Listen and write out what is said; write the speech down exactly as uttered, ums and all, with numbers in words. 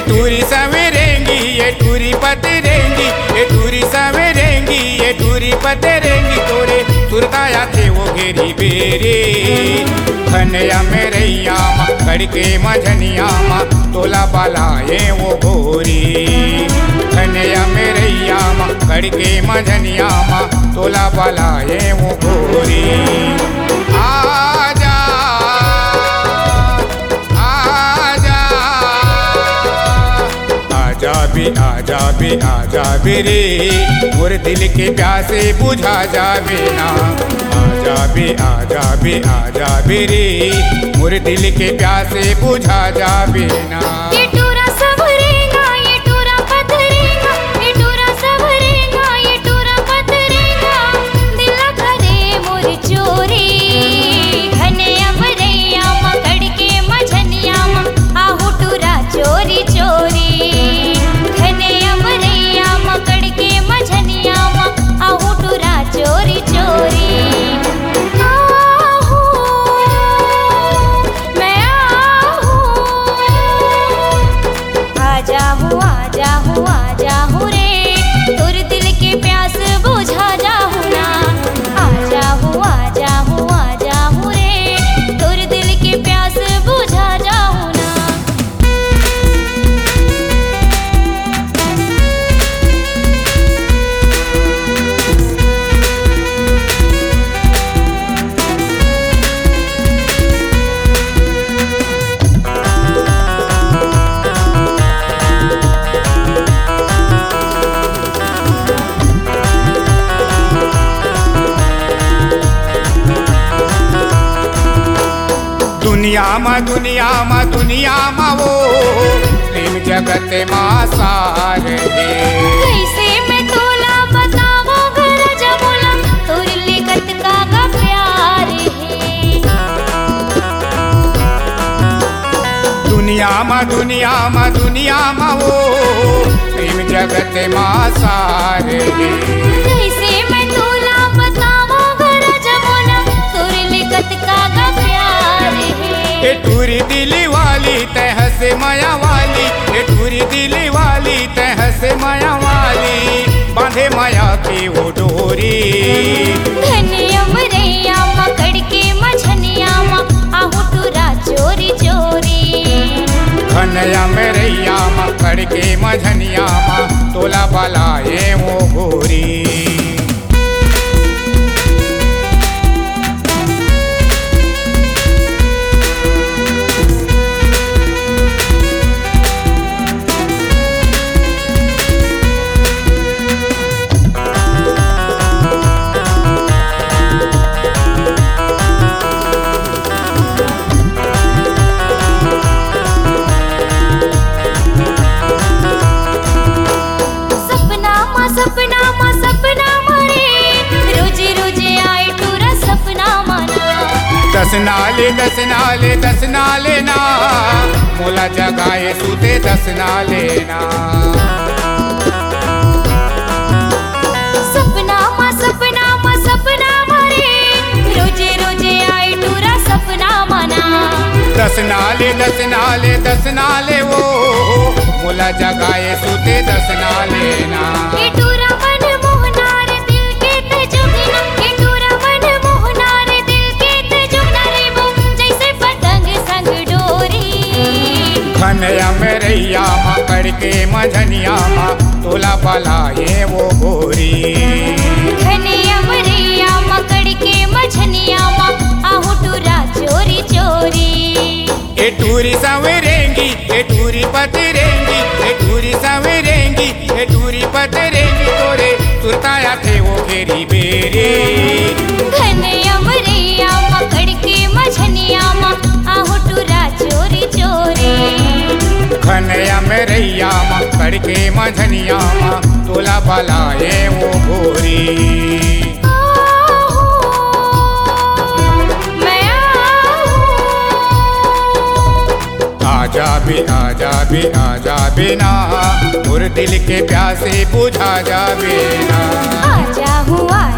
टूरी सवेरेंगी ये टूरी पतरेंगी, ये टूरी सवेरेंगी ये टूरी पतरेंगी, तोरे सुरताया थे वो घेरी बेरे। खनया में रैया मा खड़के मझनिया मा तोला बालाए वो गोरी। खनया में रैया मा खड़के मझनिया मा तोला बालाए वो गोरी। आजा आजा आजा भी आजा भी आजा भी रे, मोर दिल के प्यासे बुझा जावे ना। आजा भी आजा भी आजा भी रे, मोर दिल के प्यासे बुझा जावे ना। ये टूरा सवरेगा ये टूरा पतरेगा, ये टूरा सवरेगा ये टूरा पतरेगा, दिल करे मोर चोरी। घनया मरैया मा खड़के मझनिया मा आहू टूरा चोरी चोरी। घनया मरैया मा खड़के मझनिया मा आहू टूरा चोरी चोरी। आजा हूँ आजा हूँ आजा हूँ रे, तोर दिल के प्यास बुझा जाहू ना। आजा हूँ आजा हूँ आजा हूँ रे, तोर दिल के प्यास बुझा जाहू ना। दुनिया मा दुनिया मा दुनिया मा वो प्रेम जगत मा सार है। कैसे मैं तोला बतावो घर जमोला, तोर लिखत का गा प्यार है। दुनिया मा दुनिया मा दुनिया मा वो प्रेम जगत मा सार है। कैसे मैं तोला बतावो घर जमोला, तोर लिखत का गा प्यार है। ये टूरी दिली वाली तह से माया वाली, ये टूरी दिली वाली तह से माया वाली, बांधे माया की वो डोरी। घनया मरैया मा खड़के मझनिया मा आहू टूरा चोरी चोरी। खनया में रैया मा खड़के मझनिया मा तोला बालाए वो गोरी। सपना मा सपना मा सपना मारे, रोजे रोजे आए टूरा सपना माना। दस नाले दस नाले दस नाले ना, मोला जगाए सूते दस नाले ना। सपना मा सपना मा सपना मारे, रोजे रोजे आए टूरा सपना माना। दस नाले दस नाले दस नाले वो मोला जगाए सूते दस नाले ना। ये टूरा मन मोहनार दिल के ते जुगना, ये टूरा मन मोहनार दिल के ते जुगना रे वो जैसे पतंग संग डोरी। खनया में रैया मा खड़के मझनिया मा तोला बालाए वो गोरी। घनया मरैया मा खड़के मझनिया मा आहू टूरा चोरी चोरी। ये टूरी सवेरेंगी ये टूरी पतरेंगी, ये टूरी सवेरेंगी ये टूरी पतरेंगी, तोरे सुरताया थे वो घेरी बेरे। घनया मरैया मा खड़के मझनिया मा आहू टूरा चोरी चोरी। खनया में रैया मा खड़के मझनिया मा तोला बालाए वो गोरी। आजा भी आजा भी आजा बिना, मोर दिल के प्यासे बुझा जावे ना। आजा हूँ